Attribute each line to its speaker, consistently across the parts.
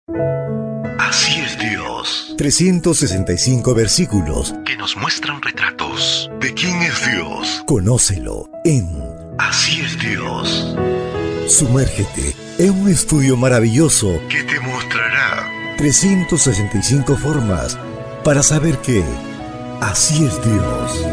Speaker 1: Así es Dios.
Speaker 2: 365 versículos
Speaker 1: Que nos muestran retratos de quién es Dios.
Speaker 2: Conócelo en
Speaker 1: Así es Dios.
Speaker 2: Sumérgete en un estudio maravilloso
Speaker 1: Que te mostrará
Speaker 2: 365 formas para saber que así es Dios.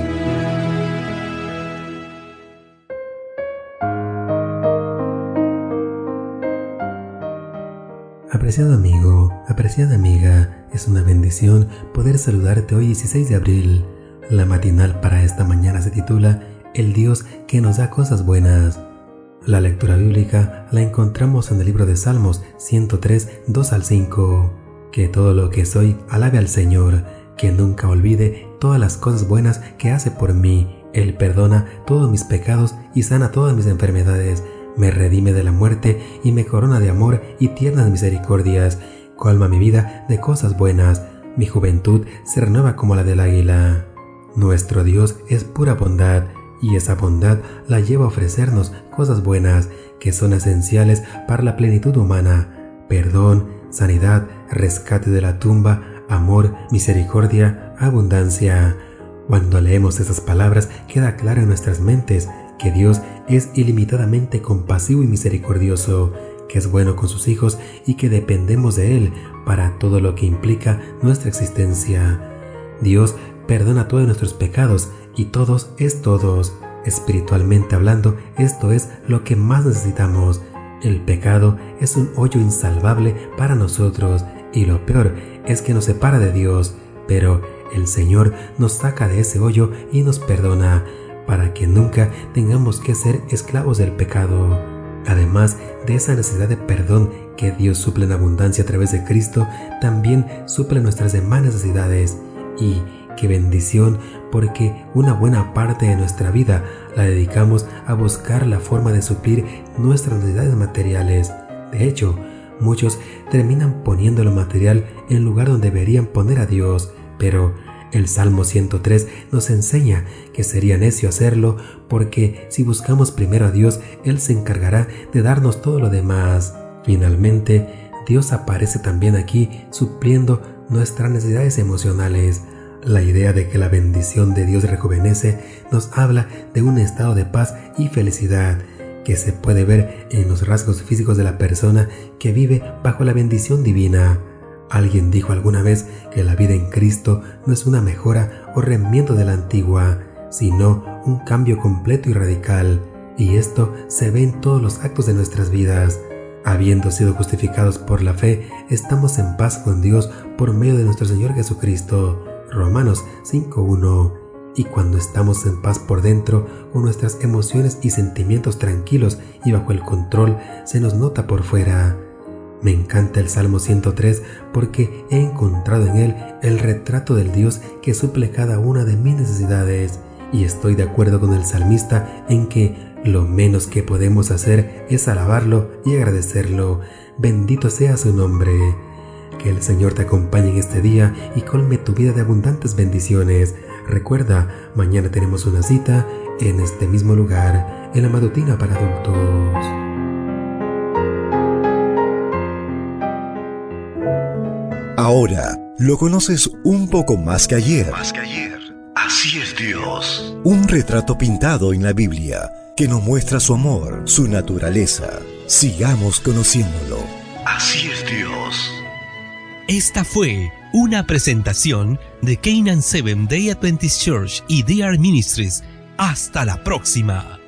Speaker 3: Apreciado amigo, apreciada amiga, es una bendición poder saludarte hoy 16 de abril. La matinal para esta mañana se titula El Dios que nos da cosas buenas. La lectura bíblica la encontramos en el libro de Salmos 103, 2 al 5. Que todo lo que soy alabe al Señor, que nunca olvide todas las cosas buenas que hace por mí. Él perdona todos mis pecados y sana todas mis enfermedades. Me redime de la muerte y me corona de amor y tiernas misericordias. Colma mi vida de cosas buenas. Mi juventud se renueva como la del águila. Nuestro Dios es pura bondad, y esa bondad la lleva a ofrecernos cosas buenas que son esenciales para la plenitud humana: perdón, sanidad, rescate de la tumba, amor, misericordia, abundancia. Cuando leemos esas palabras queda claro en nuestras mentes que Dios es ilimitadamente compasivo y misericordioso, que es bueno con sus hijos y que dependemos de Él para todo lo que implica nuestra existencia. Dios perdona todos nuestros pecados, y todos es todos. Espiritualmente hablando, esto es lo que más necesitamos. El pecado es un hoyo insalvable para nosotros, y lo peor es que nos separa de Dios, pero el Señor nos saca de ese hoyo y nos perdona, para que nunca tengamos que ser esclavos del pecado. Además de esa necesidad de perdón que Dios suple en abundancia a través de Cristo, también suple nuestras demás necesidades. Y qué bendición, porque una buena parte de nuestra vida la dedicamos a buscar la forma de suplir nuestras necesidades materiales. De hecho, muchos terminan poniendo lo material en lugar donde deberían poner a Dios, pero el Salmo 103 nos enseña que sería necio hacerlo, porque si buscamos primero a Dios, Él se encargará de darnos todo lo demás. Finalmente, Dios aparece también aquí supliendo nuestras necesidades emocionales. La idea de que la bendición de Dios rejuvenece nos habla de un estado de paz y felicidad que se puede ver en los rasgos físicos de la persona que vive bajo la bendición divina. Alguien dijo alguna vez que la vida en Cristo no es una mejora o remiendo de la antigua, sino un cambio completo y radical, y esto se ve en todos los actos de nuestras vidas. Habiendo sido justificados por la fe, estamos en paz con Dios por medio de nuestro Señor Jesucristo. Romanos 5:1. Y cuando estamos en paz por dentro, con nuestras emociones y sentimientos tranquilos y bajo el control, se nos nota por fuera. Me encanta el Salmo 103 porque he encontrado en él el retrato del Dios que suple cada una de mis necesidades, y estoy de acuerdo con el salmista en que lo menos que podemos hacer es alabarlo y agradecerlo. Bendito sea su nombre. Que el Señor te acompañe en este día y colme tu vida de abundantes bendiciones. Recuerda, mañana tenemos una cita en este mismo lugar, en la matutina para adultos.
Speaker 2: Ahora lo conoces un poco más que ayer.
Speaker 1: Así es Dios.
Speaker 2: Un retrato pintado en la Biblia que nos muestra su amor, su naturaleza. Sigamos conociéndolo.
Speaker 1: Así es Dios.
Speaker 4: Esta fue una presentación de Canaan Seventh Day Adventist Church y DR Ministries. Hasta la próxima.